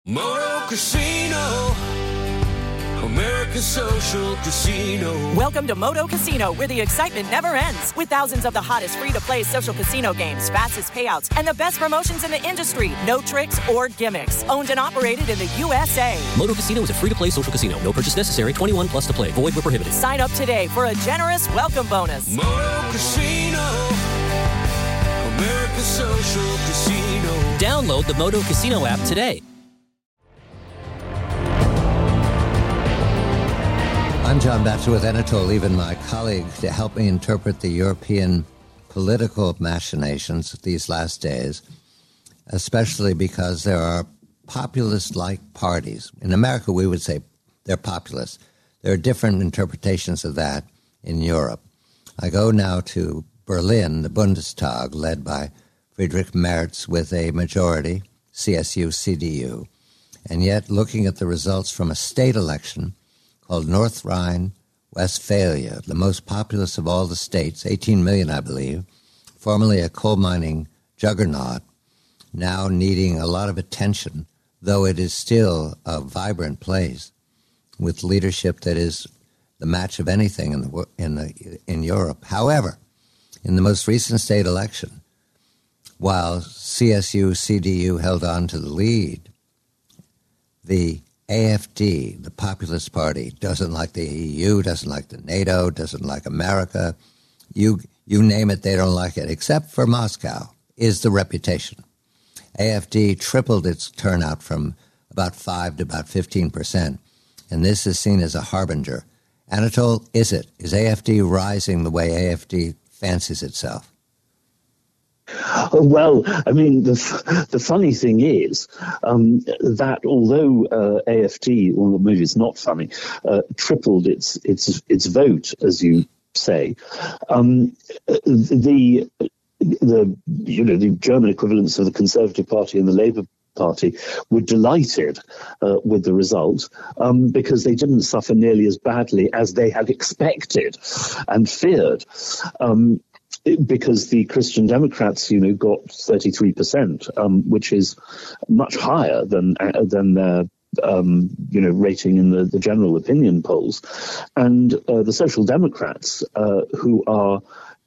Moto Casino, America's social casino. Welcome to Moto Casino, where the excitement never ends. With thousands of the hottest free-to-play social casino games, fastest payouts, and the best promotions in the industry. No tricks or gimmicks. Owned and operated in the USA. Moto Casino is a free-to-play social casino. No purchase necessary. 21 plus to play. Void where prohibited. Sign up today for a generous welcome bonus. Moto Casino, America's social casino. Download the Moto Casino app today. I'm John Batchelor with Anatole Lieven, my colleague, to help me interpret the European political machinations these last days, especially because there are populist-like parties. In America, we would say they're populist. There are different interpretations of that in Europe. I go now to Berlin, the Bundestag, led by Friedrich Merz with a majority, CSU, CDU, and yet looking at the results from a state election called North Rhine-Westphalia, the most populous of all the states, 18 million, I believe, formerly a coal mining juggernaut, now needing a lot of attention, though it is still a vibrant place with leadership that is the match of anything in Europe. However, in the most recent state election, while CSU, CDU held on to the lead, the AfD, the Populist Party, doesn't like the EU, doesn't like the NATO, doesn't like America. You name it, they don't like it, except for Moscow, is the reputation. AfD tripled its turnout from about 5 to about 15%, and this is seen as a harbinger. Anatole, is it? Is AfD rising the way AfD fancies itself? Well, I mean, the funny thing is that although AfD, well, maybe it's not funny, tripled its vote, as you say, the German equivalents of the Conservative Party and the Labour Party were delighted with the result because they didn't suffer nearly as badly as they had expected and feared. Because the Christian Democrats, got 33%, which is much higher than their, rating in the general opinion polls, and the Social Democrats, who are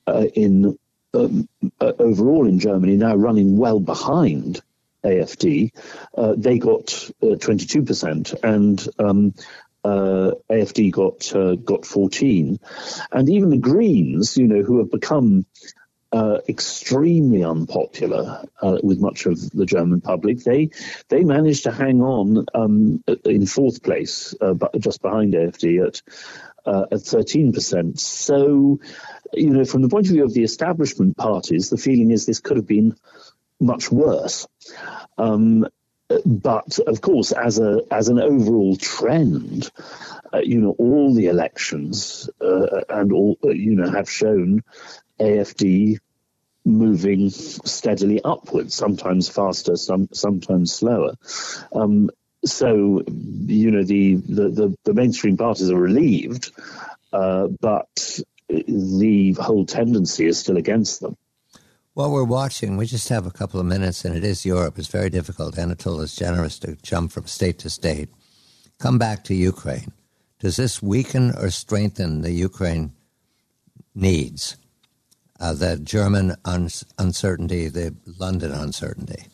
overall in Germany now running well behind AfD, they got 22%, and AfD got 14, and even the Greens, who have become extremely unpopular with much of the German public, they managed to hang on in fourth place, but just behind AfD at 13%. So, from the point of view of the establishment parties, the feeling is this could have been much worse. But of course, as an overall trend, all the elections and all have shown AfD moving steadily upwards, sometimes faster, sometimes slower. So the mainstream parties are relieved, but the whole tendency is still against them. While we're watching, we just have a couple of minutes, and it is Europe. It's very difficult. Anatole is generous to jump from state to state. Come back to Ukraine. Does this weaken or strengthen the Ukraine needs, the German uncertainty, the London uncertainty?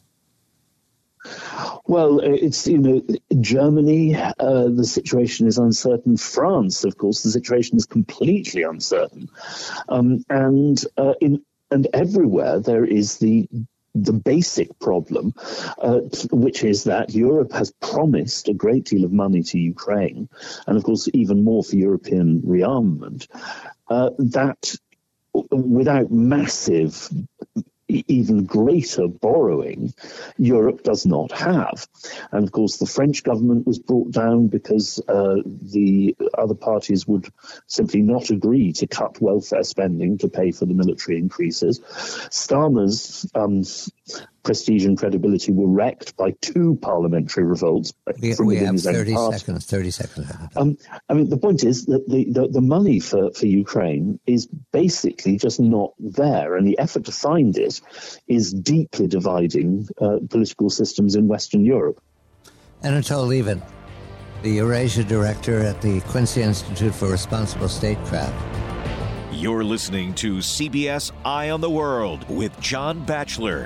Well, it's, Germany, the situation is uncertain. France, of course, the situation is completely uncertain. And everywhere there is the basic problem, which is that Europe has promised a great deal of money to Ukraine, and of course even more for European rearmament, that without massive, even greater borrowing, Europe does not have. And of course, the French government was brought down because the other parties would simply not agree to cut welfare spending to pay for the military increases. Starmer's prestige and credibility were wrecked by two parliamentary revolts. We have 30 seconds. I mean, the point is that the money for Ukraine is basically just not there, and the effort to find it is deeply dividing political systems in Western Europe. Anatole Lieven, the Eurasia Director at the Quincy Institute for Responsible Statecraft. You're listening to CBS Eye on the World with John Batchelor.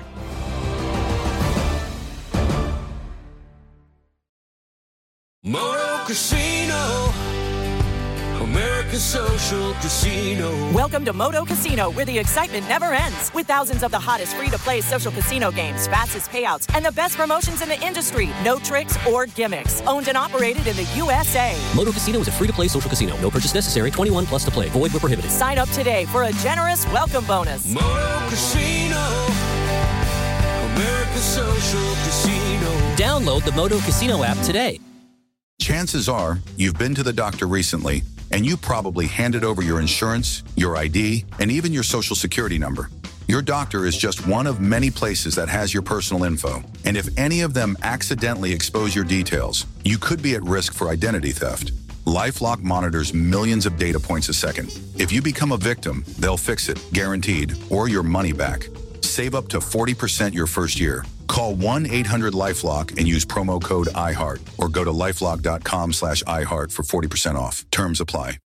Moto Casino, America's social casino. Welcome to Moto Casino, where the excitement never ends. With thousands of the hottest free-to-play social casino games, fastest payouts, and the best promotions in the industry. No tricks or gimmicks. Owned and operated in the USA. Moto Casino is a free-to-play social casino. No purchase necessary. 21 plus to play. Void where prohibited. Sign up today for a generous welcome bonus. Moto Casino, America's social casino. Download the Moto Casino app today. Chances are you've been to the doctor recently, and you probably handed over your insurance, your ID, and even your social security number. Your doctor is just one of many places that has your personal info. And if any of them accidentally expose your details, you could be at risk for identity theft. LifeLock monitors millions of data points a second. If you become a victim, they'll fix it, guaranteed, or your money back. Save up to 40% your first year. Call 1-800-LifeLock and use promo code iHeart, or go to LifeLock.com/iHeart for 40% off. Terms apply.